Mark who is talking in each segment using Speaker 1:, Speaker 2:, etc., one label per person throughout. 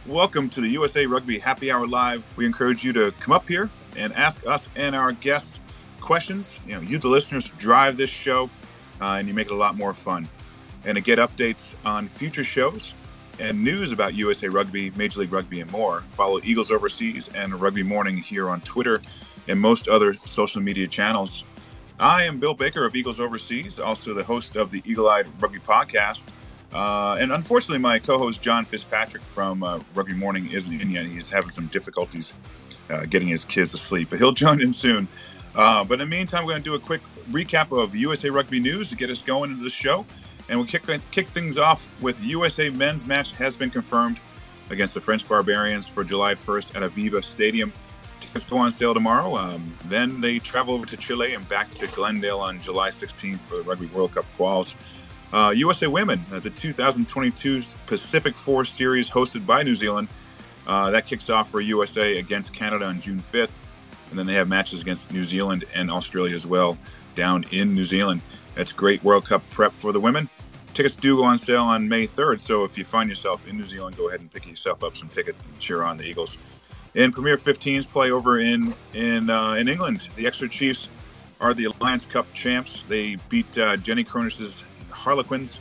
Speaker 1: Welcome to the USA Rugby Happy Hour Live. We encourage you to come up here and ask us and our guests questions. You, the listeners, drive this show, and you make it a lot more fun. And to get updates on future shows and news about USA Rugby, Major League Rugby, and more, follow Eagles Overseas and Rugby Morning here on Twitter and most other social media channels. I am Bill Baker of Eagles Overseas, also the host of the Eagle-Eyed Rugby podcast. And unfortunately, my co-host John Fitzpatrick from Rugby Morning isn't in yet. He's having some difficulties getting his kids to sleep, but he'll join in soon. But in the meantime, we're going to do a quick recap of USA Rugby news to get us going into the show. And we'll kick things off with USA men's match has been confirmed against the French Barbarians for July 1st at Aviva Stadium. Tickets go on sale tomorrow. Then they travel over to Chile and back to Glendale on July 16th for the Rugby World Cup quals. USA Women, the 2022 Pacific Four Series hosted by New Zealand. That kicks off for USA against Canada on June 5th. And then they have matches against New Zealand and Australia as well down in New Zealand. That's great World Cup prep for the women. Tickets do go on sale on May 3rd. So if you find yourself in New Zealand, go ahead and pick yourself up some tickets and cheer on the Eagles. In Premier 15s play over in England, the Exeter Chiefs are the Alliance Cup champs. They beat Jenny Cronish's Harlequins.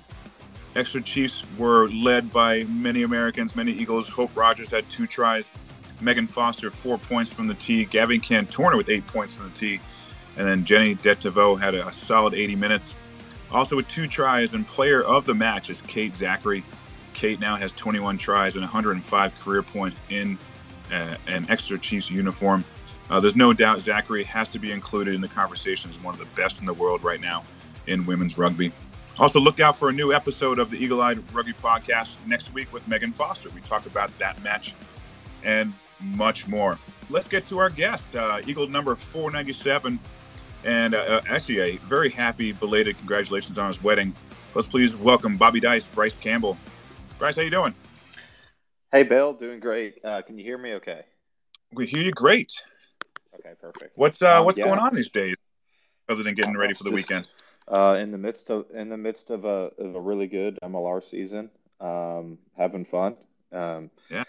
Speaker 1: Exeter Chiefs were led by many Americans, many Eagles. Hope Rogers had 2 tries. Megan Foster, 4 points from the tee. Gabby Cantorna with 8 points from the tee. And then Jenny Detevaux had a solid 80 minutes. Also with 2 tries, and player of the match is Kate Zachary. Kate now has 21 tries and 105 career points in an Exeter Chiefs uniform. There's no doubt Zachary has to be included in the conversation as one of the best in the world right now in women's rugby. Also, look out for a new episode of the Eagle-Eyed Rugby podcast next week with Megan Foster. We talk about that match and much more. Let's get to our guest, Eagle number 497, and actually a very happy belated congratulations on his wedding. Let's please welcome Bobby Dice, Bryce Campbell. Bryce, how you doing?
Speaker 2: Hey, Bill, doing great. Can you hear me okay?
Speaker 1: We hear you great.
Speaker 2: Okay, perfect.
Speaker 1: What's going on these days, other than getting ready for the weekend?
Speaker 2: In the midst of a really good MLR season, having fun.
Speaker 1: Yeah.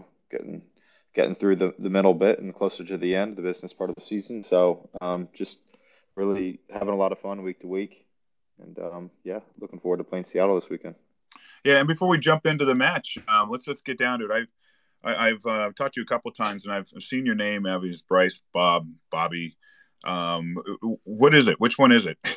Speaker 2: Getting through the middle bit and closer to the end, the business part of the season. So just really having a lot of fun week to week, and looking forward to playing Seattle this weekend.
Speaker 1: Yeah, and before we jump into the match, let's get down to it. I've talked to you a couple of times, and I've seen your name, Abby's Bryce, Bob, Bobby. What is it? Which one is it?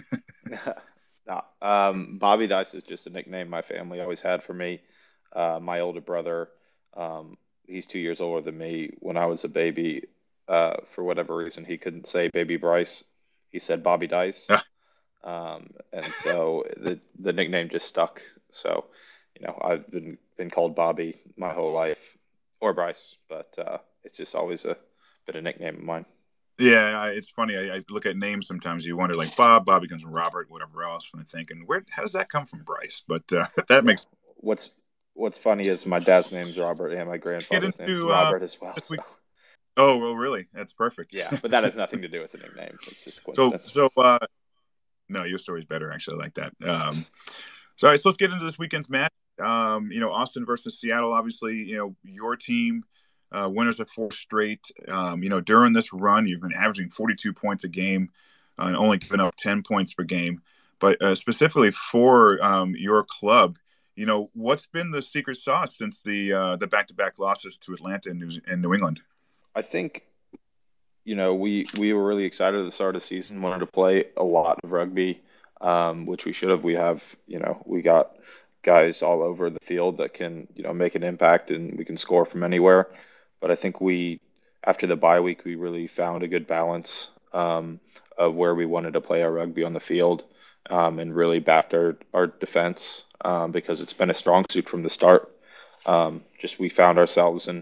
Speaker 2: Bobby Dice is just a nickname my family always had for me. My older brother, he's 2 years older than me. When I was a baby, for whatever reason, he couldn't say baby Bryce. He said Bobby Dice. And so the nickname just stuck. So, I've been called Bobby my whole life, or Bryce, but it's just always been a nickname of mine.
Speaker 1: Yeah, it's funny. I look at names sometimes. You wonder, like Bob becomes Robert, whatever else, and I'm thinking, how does that come from Bryce? But that makes.
Speaker 2: What's funny is my dad's name's Robert and my grandfather's name's Robert as well. So.
Speaker 1: Oh, well, really? That's perfect.
Speaker 2: Yeah, but that has nothing to do with the nickname. It's just coincidence.
Speaker 1: No, your story's better, actually. I like that. So let's get into this weekend's match. Austin versus Seattle. Obviously, your team, winners of 4 straight. During this run, you've been averaging 42 points a game and only giving up 10 points per game. But specifically for your club, what's been the secret sauce since the back-to-back losses to Atlanta and New England?
Speaker 2: I think, we were really excited at the start of the season, wanted to play a lot of rugby, which we should have. We have, we got guys all over the field that can, make an impact, and we can score from anywhere. But I think after the bye week, we really found a good balance of where we wanted to play our rugby on the field, and really backed our defense, because it's been a strong suit from the start. Just we found ourselves in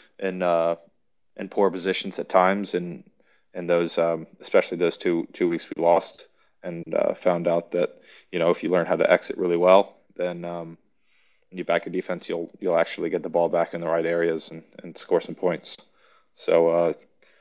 Speaker 2: poor positions at times, and those, especially those two weeks we lost, and found out that if you learn how to exit really well, then when you back your defense, you'll actually get the ball back in the right areas and score some points. So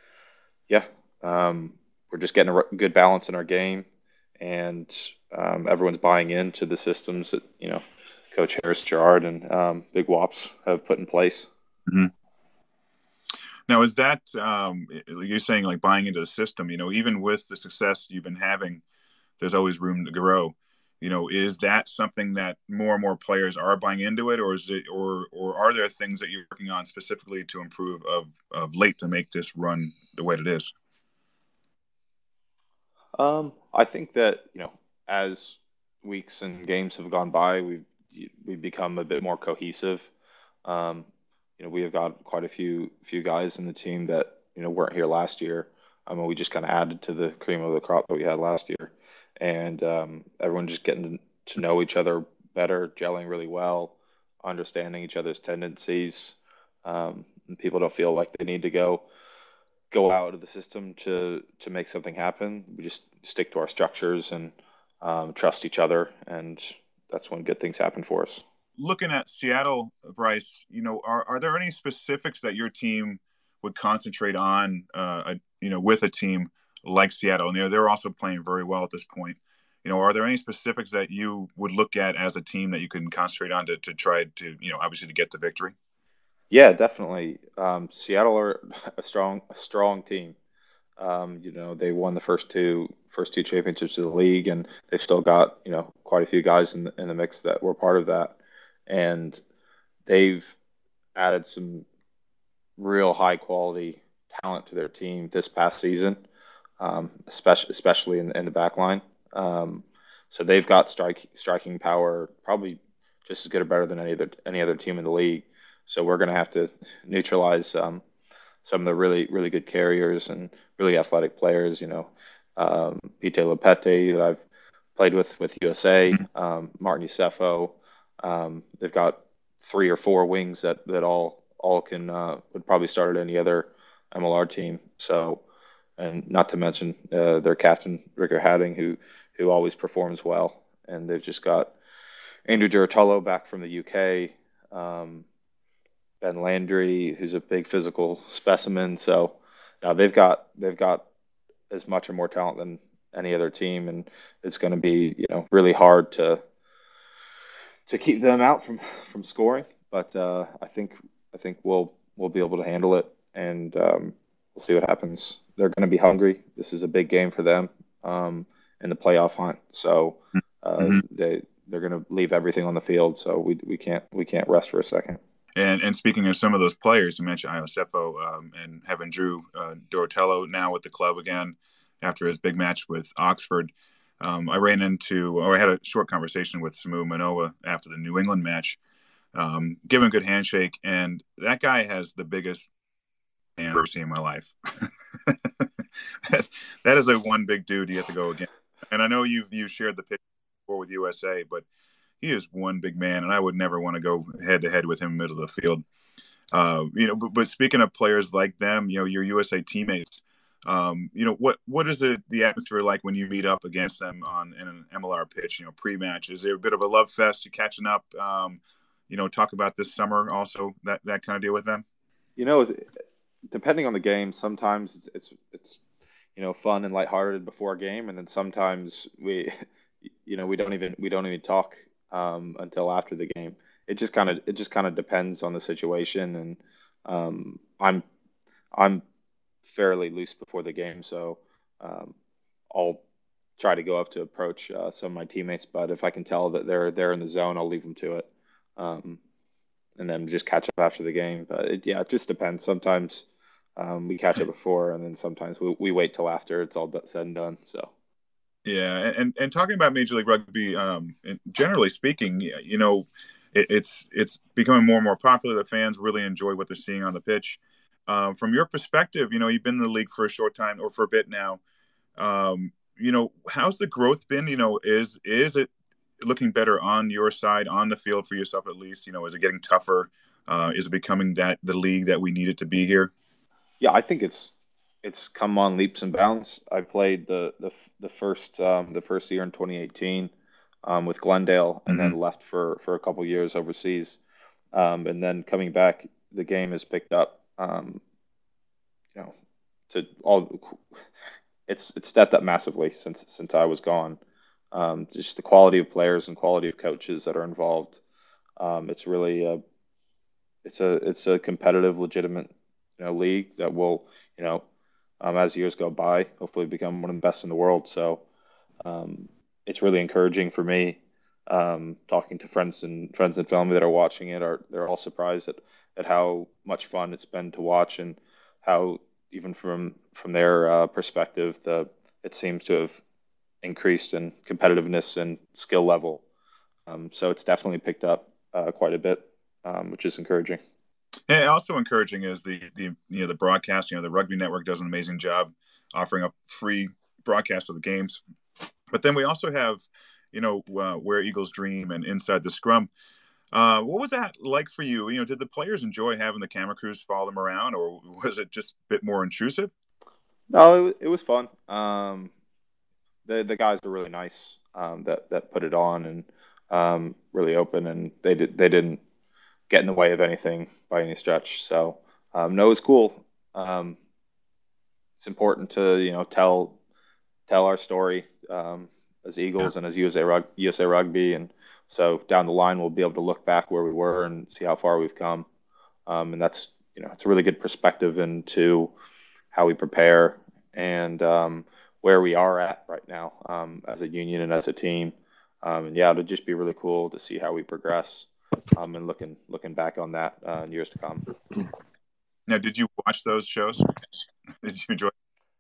Speaker 2: we're just getting a good balance in our game, and everyone's buying into the systems that Coach Harris Gerard and Big Wops have put in place.
Speaker 1: Mm-hmm. Now, is that you're saying like buying into the system? Even with the success you've been having, there's always room to grow. Is that something that more and more players are buying into it, or is it, or are there things that you're working on specifically to improve of late to make this run the way it is?
Speaker 2: I think that, as weeks and games have gone by, we've become a bit more cohesive. Um, we have got quite a few guys in the team that, weren't here last year. I mean, we just kind of added to the cream of the crop that we had last year, and everyone just getting to know each other better, gelling really well, understanding each other's tendencies. And people don't feel like they need to go out of the system to make something happen. We just stick to our structures and trust each other, and that's when good things happen for us.
Speaker 1: Looking at Seattle, Bryce, are there any specifics that your team would concentrate on, with a team like Seattle? And they're also playing very well at this point. Are there any specifics that you would look at as a team that you can concentrate on to try to, obviously to get the victory?
Speaker 2: Yeah, definitely. Seattle are a strong team. They won the first two championships of the league, and they've still got quite a few guys in the mix that were part of that, and they've added some real high quality talent to their team this past season, especially in the back line. So they've got striking power, probably just as good or better than any other team in the league. So we're going to have to neutralize some of the really good carriers and really athletic players. Pite Lepete, that I've played with USA, Martin Yusefo. They've got three or four wings that all can would probably start at any other MLR team. So, and not to mention their captain Ricker Hadding, who always performs well. And they've just got Andrew Giratolo back from the UK. Ben Landry, who's a big physical specimen. So now they've got as much or more talent than any other team, and it's going to be really hard to keep them out from scoring. But I think we'll be able to handle it, and we'll see what happens. They're going to be hungry. This is a big game for them in the playoff hunt. So
Speaker 1: Mm-hmm.
Speaker 2: they're going to leave everything on the field. So we can't rest for a second.
Speaker 1: And speaking of some of those players, you mentioned Iosefo and having Drew Dorotello now with the club again after his big match with Oxford. I had a short conversation with Samu Manoa after the New England match, giving a good handshake, and that guy has the biggest man I've ever seen in my life. That is a one big dude you have to go against. And I know you've shared the picture before with USA, but he is one big man, and I would never want to go head to head with him in the middle of the field. But speaking of players like them, your USA teammates, what is the atmosphere like when you meet up against them in an MLR pitch, pre-match? Is there a bit of a love fest? You catching up? Talk about this summer also, that kind of deal with them.
Speaker 2: Depending on the game, sometimes it's fun and lighthearted before a game, and then sometimes we don't even talk until after the game. It just kind of depends on the situation, and I'm fairly loose before the game, so I'll try to go up to approach some of my teammates. But if I can tell that they're in the zone, I'll leave them to it, um, and then just catch up after the game. But it just depends. Sometimes we catch up before, and then sometimes we wait till after it's all said and done. So.
Speaker 1: Yeah, and talking about Major League Rugby, generally speaking, it's becoming more and more popular. The fans really enjoy what they're seeing on the pitch. From your perspective, you've been in the league for a short time or for a bit now. How's the growth been? Is it looking better on your side, on the field for yourself at least? Is it getting tougher? Is it becoming the league that we need it to be here?
Speaker 2: Yeah, I think it's come on leaps and bounds. I played the first year in 2018 with Glendale, and
Speaker 1: Mm-hmm.
Speaker 2: then left for a couple years overseas, and then coming back, the game has picked up. You know, to all it's stepped up massively since I was gone. Just the quality of players and quality of coaches that are involved. It's really it's a competitive, legitimate, league that will, you know, as years go by, hopefully become one of the best in the world. So um, it's really encouraging for me. Talking to friends and family that are watching it, are they're all surprised at how much fun it's been to watch, and how even from their perspective, the it seems to have increased in competitiveness and skill level. So it's definitely picked up quite a bit, which is encouraging.
Speaker 1: And also encouraging is the broadcast. The Rugby Network does an amazing job offering up free broadcasts of the games. But then we also have, Where Eagles Dream and Inside the Scrum. What was that like for you? Did the players enjoy having the camera crews follow them around, or was it just a bit more intrusive?
Speaker 2: No, it was fun. The guys were really nice, that put it on, and really open, and they didn't get in the way of anything by any stretch. So no, it was cool. It's important to tell our story, as
Speaker 1: Yeah.
Speaker 2: Eagles and as USA Rugby, and so down the line we'll be able to look back where we were and see how far we've come. And that's it's a really good perspective into how we prepare, and where we are at right now, as a union and as a team. And yeah, it'll just be really cool to see how we progress, and looking back on that, in years to come.
Speaker 1: Now, did you watch those shows? Did you enjoy?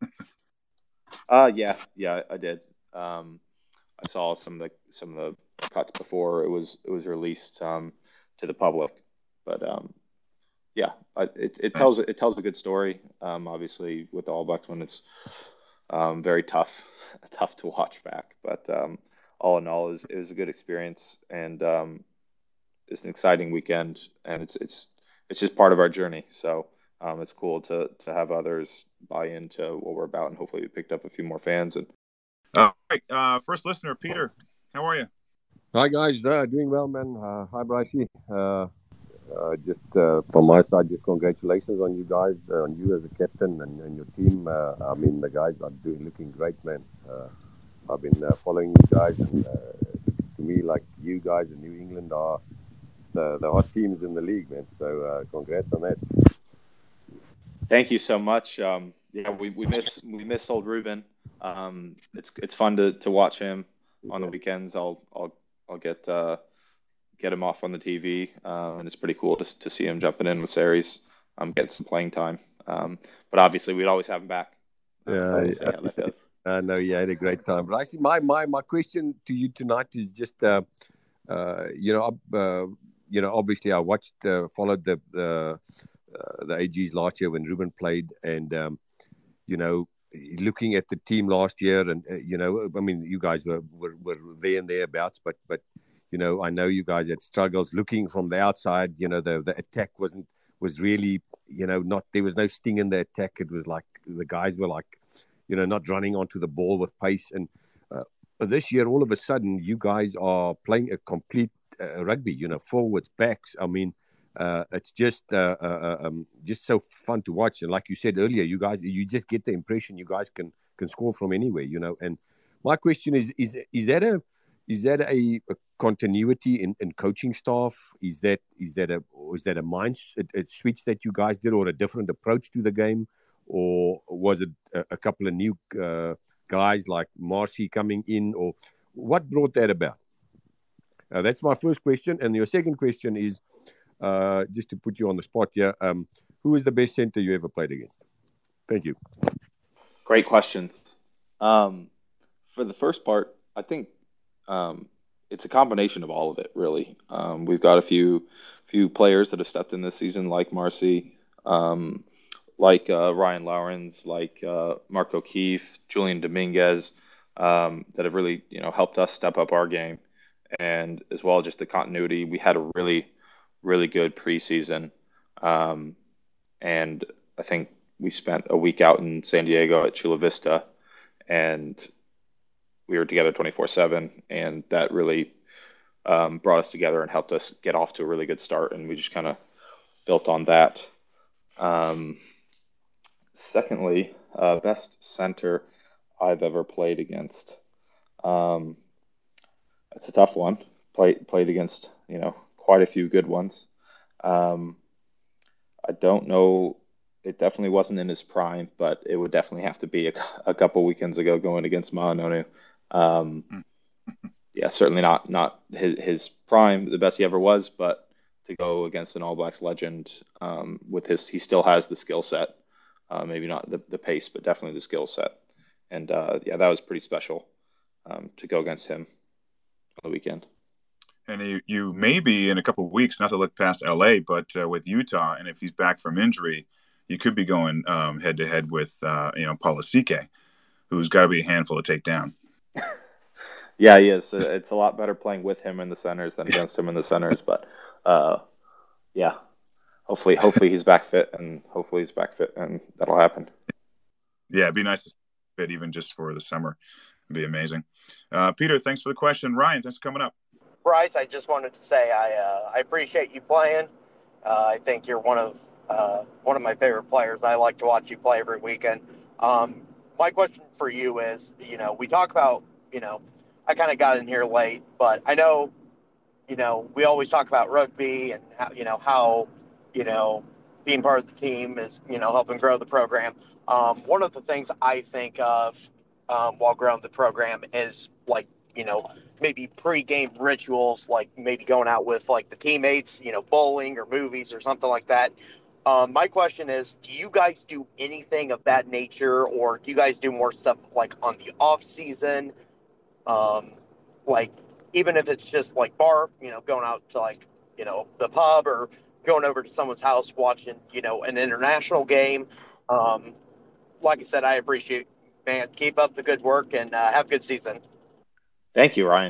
Speaker 2: Yeah, I did. Um, I saw some of the cuts before it was released, to the public, but yeah, it
Speaker 1: Nice.
Speaker 2: tells a good story. Obviously, with the All Blacks, when it's very tough tough to watch back, but all in all, is a good experience, and it's an exciting weekend, and it's just part of our journey. So it's cool to have others buy into what we're about, and hopefully we picked up a few more fans. And
Speaker 1: All right. First listener, Peter. How are you?
Speaker 3: Hi guys, doing well, man. Hi, Brycey. Just from my side, just congratulations on you guys, on you as a captain and your team. I mean, the guys are looking great, man. I've been following you guys, and to me, like you guys in New England are the hot teams in the league, man. So congrats on that.
Speaker 2: thank you so much. Yeah, we miss old Ruben. It's fun to watch him on the
Speaker 3: Yeah.
Speaker 2: weekends. I'll get him off on the TV, and it's pretty cool to see him jumping in with Series, getting some playing time. But obviously, we'd always have him back.
Speaker 3: Yeah,
Speaker 2: We'll see how that goes.
Speaker 3: I know you had a great time. But I see my question to you tonight is just, obviously I watched, followed the AGs last year when Ruben played, and you know, looking at the team last year, and I mean, you guys were there and thereabouts, but I know you guys had struggles looking from the outside. The attack was really, not, there was no sting in the attack. It was like the guys were like, not running onto the ball with pace. And this year, all of a sudden, you guys are playing a complete rugby. Forwards, backs. I mean, it's just so fun to watch. And like you said earlier, you just get the impression you guys can score from anywhere. And my question is that a continuity in coaching staff? Is that a mind a switch that you guys did, or a different approach to the game, or was it a couple of new guys like Marcy coming in, or what brought that about? That's my first question. And your second question is, just to put you on the spot here, who is the best center you ever played against? Thank you.
Speaker 2: Great questions. Um, for the first part, I think it's a combination of all of it, really. We've got a few players that have stepped in this season, like Marcy, um, like Ryan Lawrence, like Mark O'Keefe, Julian Dominguez, that have really helped us step up our game, and as well just the continuity. We had a really good preseason, um, and I think we spent a week out in San Diego at Chula Vista, and we were together 24/7, and that really brought us together and helped us get off to a really good start, and we just kind of built on that. Um, Secondly, best center I've ever played against. Um, it's a tough one. Played against quite a few good ones. Um, I don't know. It definitely wasn't in his prime, but it would definitely have to be a couple weekends ago going against Mahanonu. Um, yeah, certainly not his prime, the best he ever was, but to go against an All Blacks legend with he still has the skill set. Maybe not the pace, but definitely the skill set. And yeah, that was pretty special to go against him on the weekend.
Speaker 1: And you may be in a couple of weeks, not to look past LA, but with Utah, and if he's back from injury, you could be going head to head with Polasike, who's got to be a handful to take down.
Speaker 2: Yeah, he is. It's a lot better playing with him in the centers than against him in the centers. But yeah, hopefully he's back fit, and that'll happen.
Speaker 1: Yeah, it'd be nice to fit even just for the summer. It'd be amazing. Peter, thanks for the question. Ryan, thanks for coming up.
Speaker 4: Bryce, I just wanted to say I appreciate you playing. I think you're one of my favorite players. I like to watch you play every weekend. My question for you is, we talk about, I kind of got in here late, but I know, we always talk about rugby and how being part of the team is, helping grow the program. One of the things I think of while growing the program is like, maybe pre-game rituals, like maybe going out with like the teammates, bowling or movies or something like that. My question is, do you guys do anything of that nature, or do you guys do more stuff like on the off season? Like even if it's just like going out to like, the pub or going over to someone's house watching, an international game. Like I said, I appreciate, man. Keep up the good work and have a good season.
Speaker 2: Thank you, Ryan.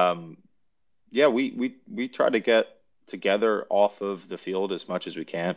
Speaker 2: Yeah, we try to get together off of the field as much as we can.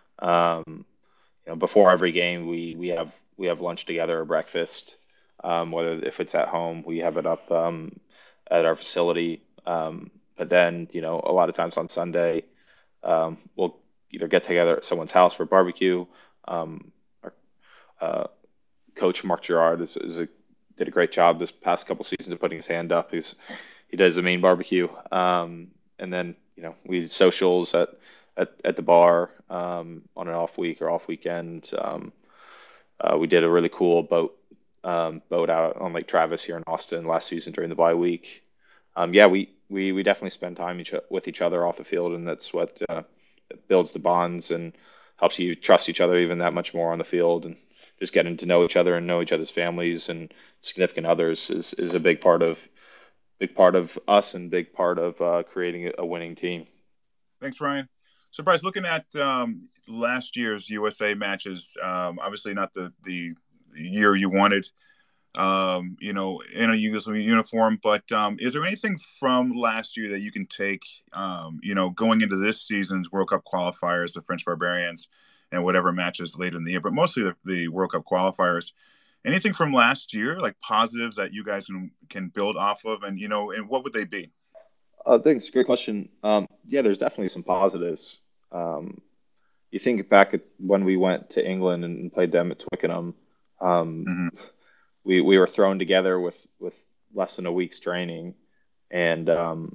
Speaker 2: Before every game, we have lunch together or breakfast. Whether if it's at home, we have it up at our facility. But then, a lot of times on Sunday, we'll either get together at someone's house for barbecue. Our coach Mark Gerard did a great job this past couple seasons of putting his hand up. He does a mean barbecue, and then we did socials at the bar on an off week or off weekend. We did a really cool boat out on Lake Travis here in Austin last season during the bye week. Yeah, we definitely spend time with each other off the field, and that's what builds the bonds and helps you trust each other even that much more on the field, and just getting to know each other and know each other's families and significant others is a big part of us and big part of creating a winning team.
Speaker 1: Thanks, Ryan. So, Bryce, looking at last year's USA matches, obviously not the year you wanted, in a uniform, but is there anything from last year that you can take, going into this season's World Cup qualifiers, the French Barbarians, and whatever matches later in the year, but mostly the World Cup qualifiers? Anything from last year, like positives that you guys can build off of, and and what would they be?
Speaker 2: Thanks. Great question. Yeah, there's definitely some positives. You think back at when we went to England and played them at Twickenham.
Speaker 1: Mm-hmm.
Speaker 2: We were thrown together with less than a week's training, and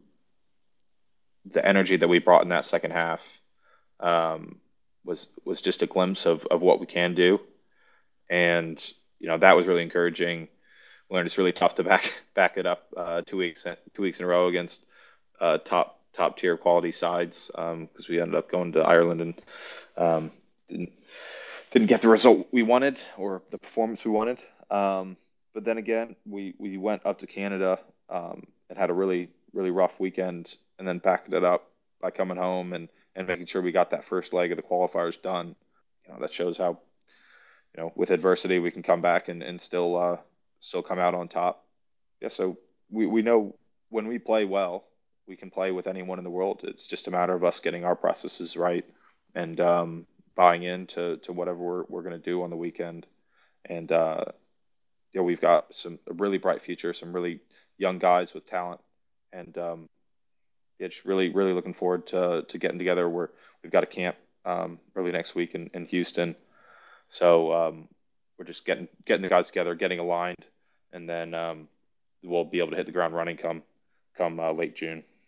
Speaker 2: the energy that we brought in that second half was just a glimpse of what we can do, and that was really encouraging. We learned it's really tough to back it up 2 weeks in a row against top tier quality sides, because we ended up going to Ireland and didn't get the result we wanted or the performance we wanted. But then again, we went up to Canada and had a really, really rough weekend, and then backed it up by coming home and making sure we got that first leg of the qualifiers done. That shows how, with adversity, we can come back and still come out on top. Yeah, so we know when we play well, we can play with anyone in the world. It's just a matter of us getting our processes right and buying into whatever we're going to do on the weekend. And we've got a really bright future, some really young guys with talent, and it's really, really looking forward to getting together. We've got a camp early next week in Houston, so we're just getting the guys together, getting aligned, and then we'll be able to hit the ground running come late June.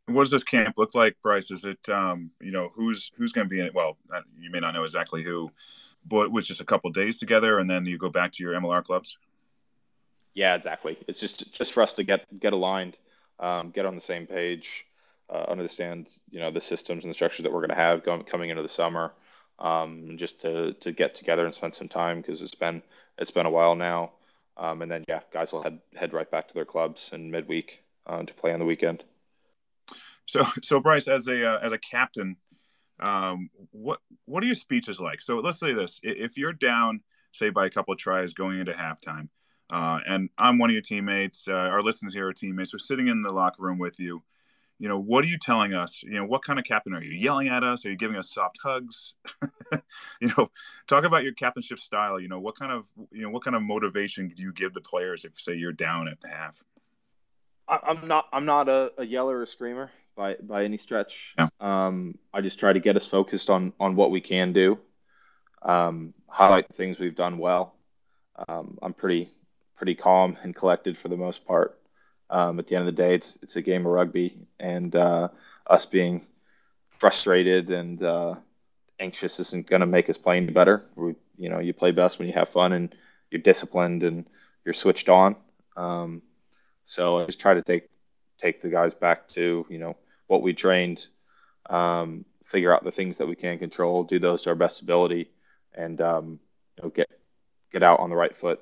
Speaker 1: What does this camp look like, Bryce? Is it who's going to be in it? Well, you may not know exactly who, but it was just a couple days together, and then you go back to your MLR clubs.
Speaker 2: Yeah, exactly. It's just for us to get aligned, get on the same page, understand the systems and the structures that we're going to have coming into the summer, just to get together and spend some time because it's been a while now, and then yeah, guys will head right back to their clubs in midweek to play on the weekend.
Speaker 1: So Bryce, as a captain, what are your speeches like? So let's say this: if you're down, say by a couple of tries going into halftime, and I'm one of your teammates, our listeners here are teammates, we're sitting in the locker room with you. What are you telling us? What kind of captain are you? Yelling at us? Are you giving us soft hugs? Talk about your captainship style. What kind of motivation do you give the players if, say, you're down at the half?
Speaker 2: I'm not a yeller or screamer by any stretch.
Speaker 1: Yeah.
Speaker 2: I just try to get us focused on what we can do, highlight the things we've done well. I'm pretty calm and collected for the most part. At the end of the day, it's a game of rugby, and us being frustrated and anxious isn't going to make us play any better. You play best when you have fun and you're disciplined and you're switched on. So I just try to take the guys back to what we trained, figure out the things that we can control, do those to our best ability, and get out on the right foot.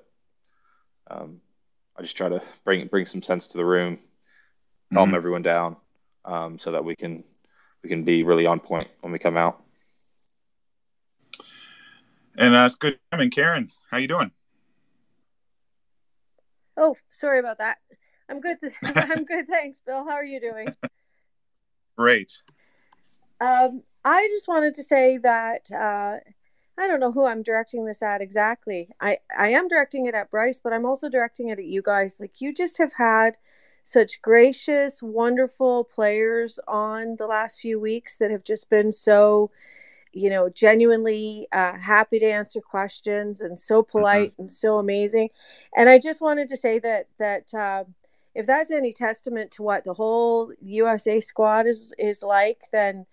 Speaker 2: I just try to bring some sense to the room, calm everyone down, so that we can be really on point when we come out.
Speaker 1: And that's good. I mean, Karen, how you doing?
Speaker 5: Oh, sorry about that. I'm good. I'm good. Thanks, Bill. How are you doing?
Speaker 1: Great.
Speaker 5: I just wanted to say that I don't know who I'm directing this at exactly. I am directing it at Bryce, but I'm also directing it at you guys. Like, you just have had such gracious, wonderful players on the last few weeks that have just been so, genuinely happy to answer questions and so polite and so amazing. And I just wanted to say that if that's any testament to what the whole USA squad is like, then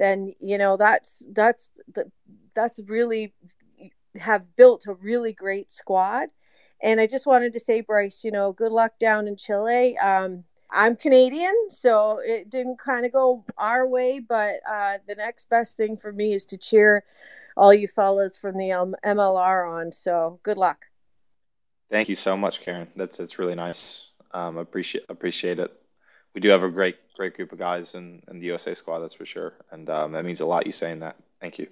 Speaker 5: that's really have built a really great squad. And I just wanted to say, Bryce, good luck down in Chile. I'm Canadian, so it didn't kind of go our way, but the next best thing for me is to cheer all you fellas from the MLR on. So good luck.
Speaker 2: Thank you so much, Karen. That's really nice. Appreciate it. We do have a great group of guys in the USA squad, that's for sure, and that means a lot. You saying that. Thank you.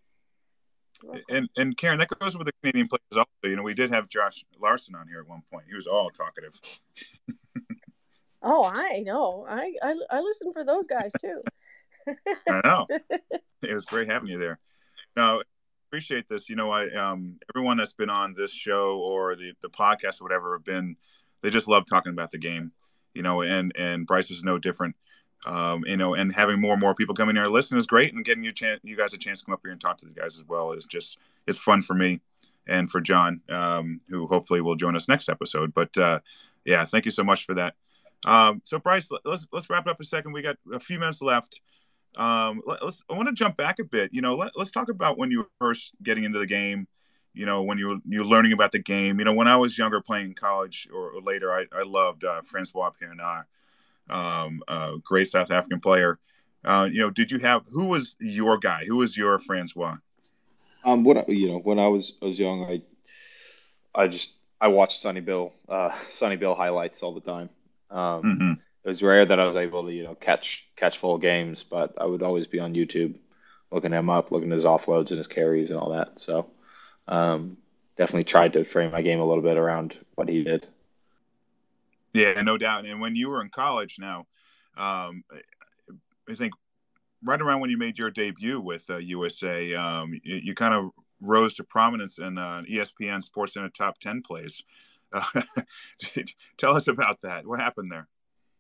Speaker 1: And Karen, that goes with the Canadian players also. We did have Josh Larson on here at one point. He was all talkative.
Speaker 5: Oh, I know. I listen for those guys too.
Speaker 1: I know. It was great having you there. No, appreciate this. Everyone that's been on this show or the podcast or whatever they just love talking about the game. And Bryce is no different. And having more and more people coming here listen is great, and getting you guys a chance to come up here and talk to these guys as well it's fun for me and for John, who hopefully will join us next episode. But yeah, thank you so much for that. So Bryce, let's wrap it up a second. We got a few minutes left. I want to jump back a bit. Let's talk about when you were first getting into the game. When you're learning about the game. When I was younger, playing in college or later, I loved Francois Pienaar, a great South African player. Did you have, who was your guy? Who was your Francois?
Speaker 2: When I was young, I watched Sonny Bill highlights all the time. It was rare that I was able to catch full games, but I would always be on YouTube looking him up, looking at his offloads and his carries and all that. So definitely tried to frame my game a little bit around what he did.
Speaker 1: Yeah, no doubt. And when you were in college now, I think right around when you made your debut with USA, you kind of rose to prominence in ESPN SportsCenter top 10 plays. Tell us about that. What happened there?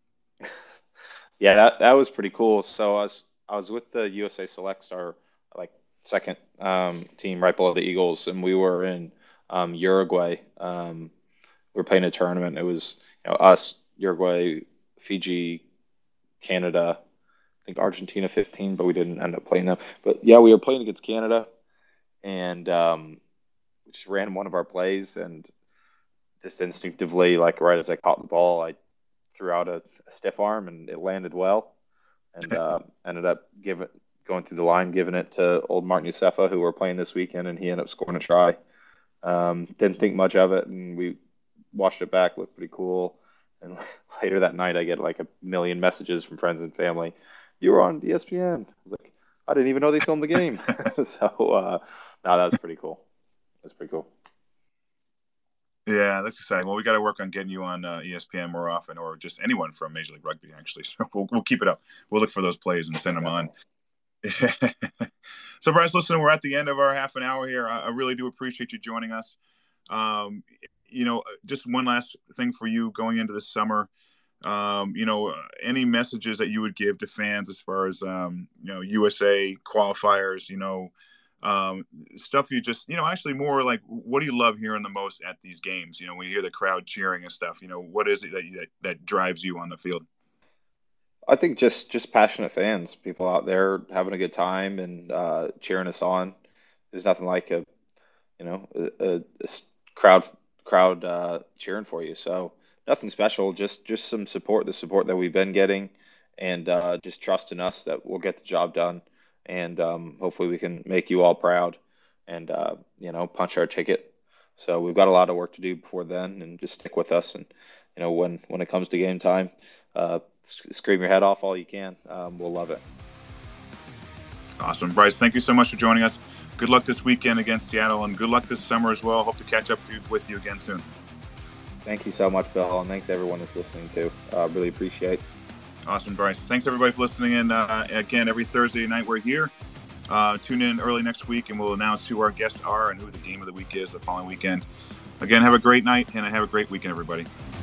Speaker 2: Yeah, that was pretty cool. So I was with the USA Selects, our second team right below the Eagles, and we were in Uruguay. We were playing a tournament. It was us, Uruguay, Fiji, Canada, I think Argentina 15, but we didn't end up playing them. But yeah, we were playing against Canada, and we just ran one of our plays, and just instinctively, like right as I caught the ball, I threw out a stiff arm, and it landed well, and ended up going through the line, giving it to old Martin Yusefa, who we're playing this weekend, and he ended up scoring a try. Didn't think much of it, and we watched it back, looked pretty cool. And later that night, I get like a million messages from friends and family. You were on ESPN. I was like, I didn't even know they filmed the game. So, no, that was pretty cool. That's pretty cool.
Speaker 1: Yeah, that's exciting. Well, we got to work on getting you on ESPN more often, or just anyone from Major League Rugby, actually. So we'll keep it up. We'll look for those plays and send them on. So, Bryce, listen, we're at the end of our half an hour here. I really do appreciate you joining us. Just one last thing for you going into the summer. Any messages that you would give to fans as far as, USA qualifiers, stuff you just, actually more like, what do you love hearing the most at these games? When you hear the crowd cheering and stuff, what is it that drives you on the field?
Speaker 2: I think just passionate fans, people out there having a good time and cheering us on. There's nothing like a crowd cheering for you. So nothing special, just some support, the support that we've been getting, and just trust in us that we'll get the job done, and hopefully we can make you all proud, and punch our ticket. So we've got a lot of work to do before then, and just stick with us. And when it comes to game time, scream your head off all you can. We'll love it.
Speaker 1: Awesome. Bryce, thank you so much for joining us. Good luck this weekend against Seattle, and good luck this summer as well. Hope to catch up with you again soon.
Speaker 2: Thank you so much, Bill, and thanks everyone that's listening too. Really appreciate.
Speaker 1: Awesome, Bryce. Thanks everybody for listening in. Again, every Thursday night we're here. Tune in early next week, and we'll announce who our guests are and who the game of the week is the following weekend. Again, have a great night, and have a great weekend, everybody.